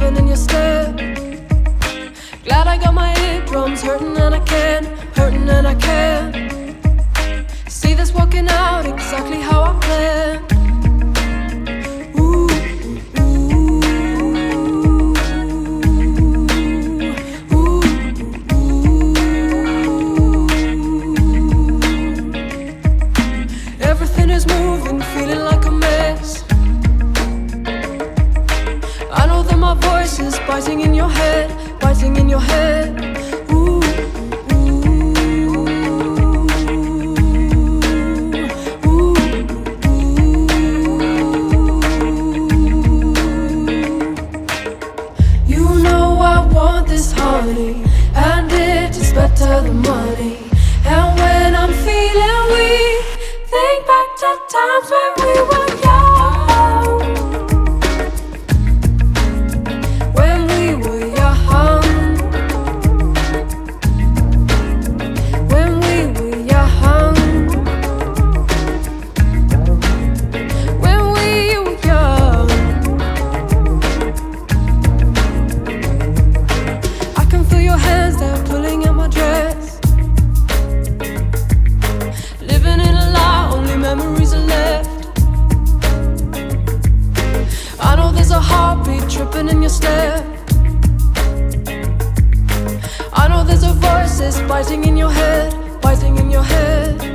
tripping in your step. Glad I got my eardrums hurting and I can, hurting and I can. See this working out exactly how I planned. Ooh, ooh, ooh, ooh. Everything is moving, feeling like a mess. I know that my voice is biting in your head, biting in your head. Ooh, ooh, ooh, ooh. You know I want this honey, and it is better than money. And when I'm feeling weak, think back to times when we were young. A heartbeat tripping in your step. I know there's a voice that's biting in your head, biting in your head.